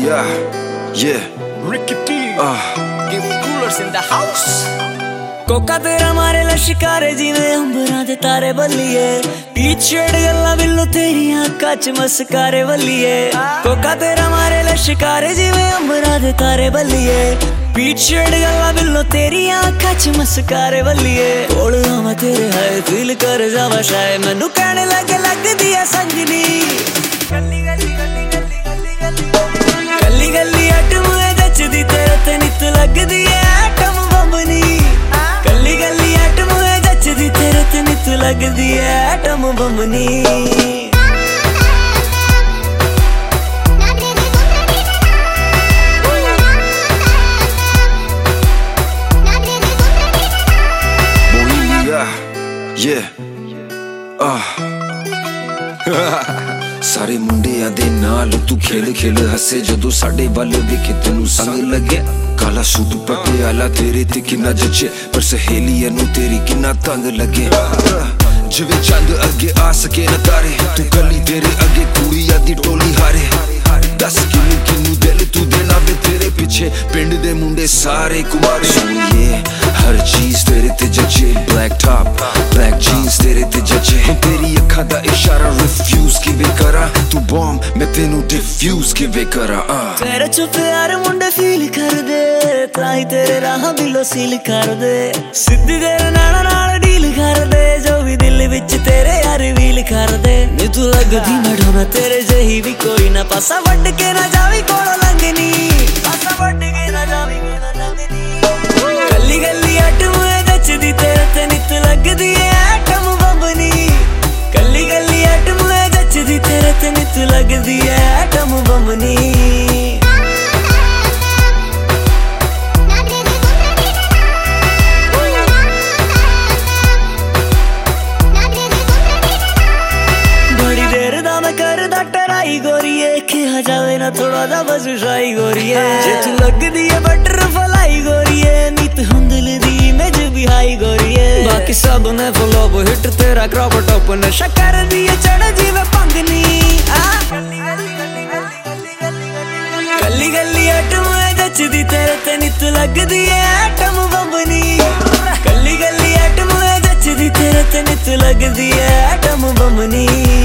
Yeah, Ricky T. Give coolers in the house. कोका तेरा मारे लश्कारे जिवें अंबरां दे तारे बल्लिए पीछेड़ गल्लां बिल्लो तेरियां अक्खां च मस्कारे बल्लिए कोका तेरा मारे लश्कारे जिवें अंबरां दे तारे बल्लिए पीछेड़ गल्लां बिल्लो तेरियां अक्खां च मस्कारे बल्लिए कोल आवां तेरे हाय दिल कर जावा शाय मैनू कहने लगे लगदी ऐ संगनी गल्ली गल्ली गल्ली गल्ली गल्ली गल्ली गल्ली अटम जचदी तेरे ते नित लगदी ऐ एटम बंबनी गल्ली गल्ली एटम जचदी तेरे ते नित लगदी ऐ एटम बंबनी सारे मुंडिया दे नाल तू खेल खेल हसे जदों साडे वल वेखे तैनू संग लगे काला सूट पटियाला तेरे ते किन्ना जचे पर सहेलियां नू तेरी किन्ना तंग लगे जिवें चंद अगे आ सके न तारे तू गली तेरे अगे कुड़ियां दी टोली हारे दस किन्नू किन्नू दिल तू देना वे तेरे पीछे पिंड दे मुंडे सारे कुमारे सुनिए हर चीज तेरे ते जचे ब्लैक टॉप ब्लैक जीन्स तेरे ते जचे तेरी अखां दा इशारा रिफ्यूज किवें करा तू बॉम्ब मैं तेनू डिफ्यूज किवें करा तेरे च प्यार मुंडे फील कर दे ताई तेरे राह बिलो सील कर दे सिद्धी तेरे नाना नाल डील कर दे जो भी दिल विच तेरे यार वील कर दे नी तू लगदी मढ़ोना तेरे जही भी कोई ना पासा वड्ड के ना जावी कोलो लंघनी पासा वड्ड के ना जावी कोलो लंघनी गल्ली गल्ली अटम जचदी तेरे ते नित लगदी ऐ एटम बंबनी गल्ली गल्ली अटम जचदी तेरे ते नित लगदी ऐ एटम बंबनी गोरिए खेहा जावे ना थोड़ा जा बस शाई गोरिए जे तू लगदी है बटरफ्लाई गोरिए नीत हुंदल दी इमेज भी हाई गोरिए बाकी सब ने फ्लॉप हिट तेरा क्रॉप टॉप नशा कर दिए चढ़ जीवे पंगनी गल्ली गल्ली अटम जचदी तेरे ते नित लगदी है एटम बंबनी गल्ली गल्ली अटम जचदी तेरे ते नित लगदी है एटम बंबनी